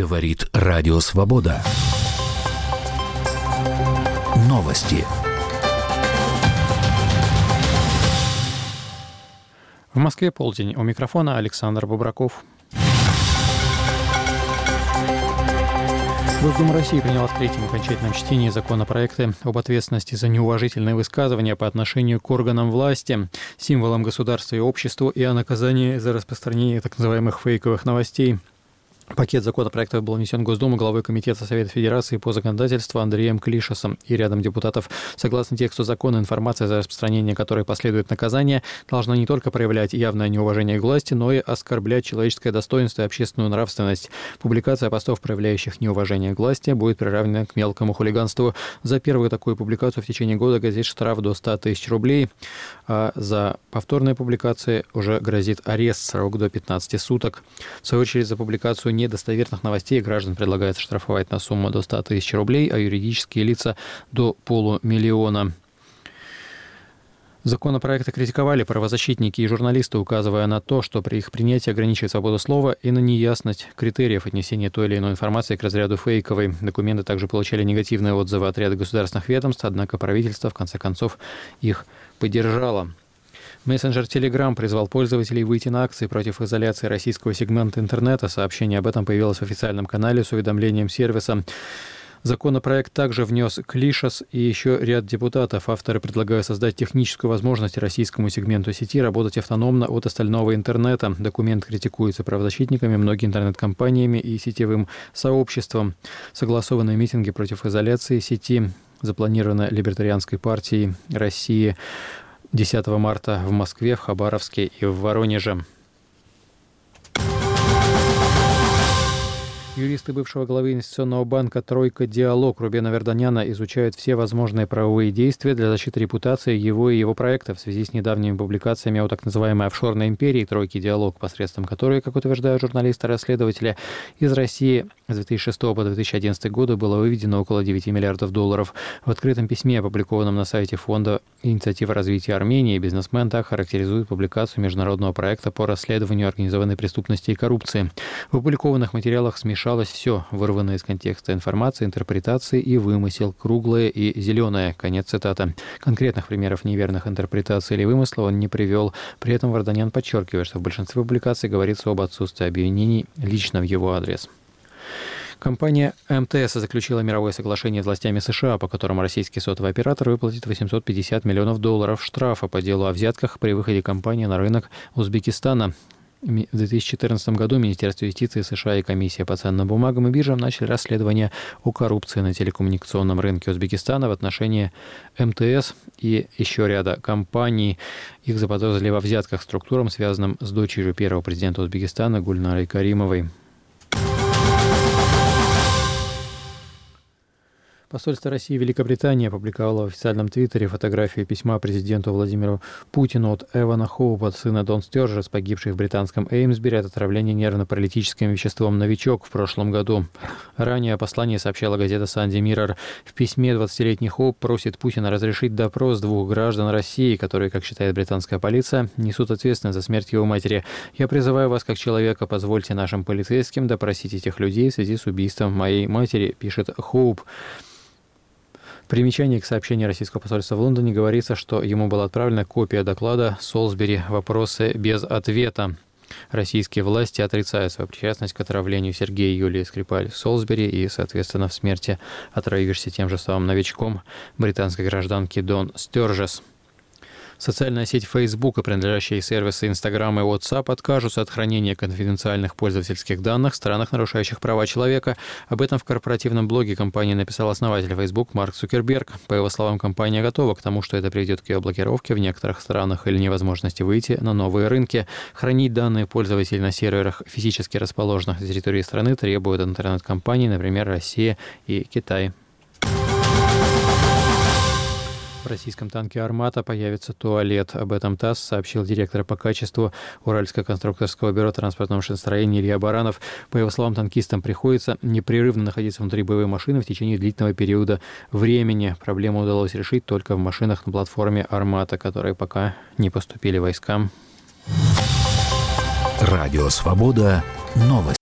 Говорит Радио Свобода. Новости. В Москве полдень. У микрофона Александр Бобраков. Госдума России приняла в третьем окончательном чтении законопроекты об ответственности за неуважительные высказывания по отношению к органам власти, символам государства и обществу и о наказании за распространение так называемых фейковых новостей. Пакет законопроектов был внесен в Госдуму главой Комитета Совета Федерации по законодательству Андреем Клишесом и рядом депутатов. Согласно тексту закона, информация, за распространение которой последует наказание, должна не только проявлять явное неуважение к власти, но и оскорблять человеческое достоинство и общественную нравственность. Публикация постов, проявляющих неуважение к власти, будет приравнена к мелкому хулиганству. За первую такую публикацию в течение года грозит штраф до 100 тысяч рублей, а за повторные публикации уже грозит арест, срок до 15 суток. В свою очередь, за публикацию недостоверных новостей граждан предлагается штрафовать на сумму до 100 тысяч рублей, а юридические лица до 500 000. Законопроекты критиковали правозащитники и журналисты, указывая на то, что при их принятии ограничивает свободу слова и на неясность критериев отнесения той или иной информации к разряду фейковой. Документы также получали негативные отзывы от ряда государственных ведомств, однако правительство в конце концов их поддержало. Мессенджер Telegram призвал пользователей выйти на акции против изоляции российского сегмента интернета. Сообщение об этом появилось в официальном канале с уведомлением сервиса. Законопроект также внес Клишес и еще ряд депутатов. Авторы предлагают создать техническую возможность российскому сегменту сети работать автономно от остального интернета. Документ критикуется правозащитниками, многими интернет-компаниями и сетевым сообществом. Согласованные митинги против изоляции сети запланированы Либертарианской партией России 10 марта в Москве, в Хабаровске и в Воронеже. Юристы бывшего главы инвестиционного банка «Тройка Диалог» Рубена Варданяна изучают все возможные правовые действия для защиты репутации его и его проекта в связи с недавними публикациями о так называемой офшорной империи «Тройки Диалог», посредством которой, как утверждают журналисты-расследователи, из России с 2006 по 2011 годы было выведено около 9 миллиардов долларов. В открытом письме, опубликованном на сайте Фонда инициативы развития Армении, бизнесмен так характеризует публикацию международного проекта по расследованию организованной преступности и коррупции. В опубликованных материалах смешалось все, вырванное из контекста информации, интерпретации и вымысел, круглое и зеленое. Конец цитаты. Конкретных примеров неверных интерпретаций или вымысла он не привел. При этом Варданян подчеркивает, что в большинстве публикаций говорится об отсутствии обвинений лично в его адрес. Компания МТС заключила мировое соглашение с властями США, по которому российский сотовый оператор выплатит $850 миллионов штрафа по делу о взятках при выходе компании на рынок Узбекистана. В 2014 году Министерство юстиции США и Комиссия по ценным бумагам и биржам начали расследование о коррупции на телекоммуникационном рынке Узбекистана в отношении МТС и еще ряда компаний. Их заподозрили во взятках структурам, связанным с дочерью первого президента Узбекистана Гульнарой Каримовой. Посольство России в Великобритании опубликовало в официальном твиттере фотографию письма президенту Владимиру Путину от Эвана Хоупа, сына Дон Стёрджес, погибший в британском Эймсбери от отравления нервно-паралитическим веществом «Новичок» в прошлом году. Ранее о послании сообщала газета «Санди Миррор». В письме 20-летний Хоуп просит Путина разрешить допрос 2 граждан России, которые, как считает британская полиция, несут ответственность за смерть его матери. «Я призываю вас, как человека, позвольте нашим полицейским допросить этих людей в связи с убийством моей матери», пишет Хоуп. В примечании к сообщению российского посольства в Лондоне говорится, что ему была отправлена копия доклада Солсбери «Вопросы без ответа». Российские власти отрицают свою причастность к отравлению Сергея и Юлии Скрипаль в Солсбери и, соответственно, в смерти отравившейся тем же самым новичком британской гражданки Дон Стёрджес. Социальная сеть Facebook и принадлежащие ей сервисы Instagram и WhatsApp откажутся от хранения конфиденциальных пользовательских данных в странах, нарушающих права человека. Об этом в корпоративном блоге компании написал основатель Facebook Марк Цукерберг. По его словам, компания готова к тому, что это приведет к ее блокировке в некоторых странах или невозможности выйти на новые рынки. Хранить данные пользователей на серверах, физически расположенных на территории страны, требуют интернет-компаний, например, Россия и Китай. В российском танке «Армата» появится туалет. Об этом ТАСС сообщил директор по качеству Уральского конструкторского бюро транспортного машиностроения Илья Баранов. По его словам, танкистам приходится непрерывно находиться внутри боевой машины в течение длительного периода времени. Проблему удалось решить только в машинах на платформе «Армата», которые пока не поступили войскам. Радио «Свобода». Новости.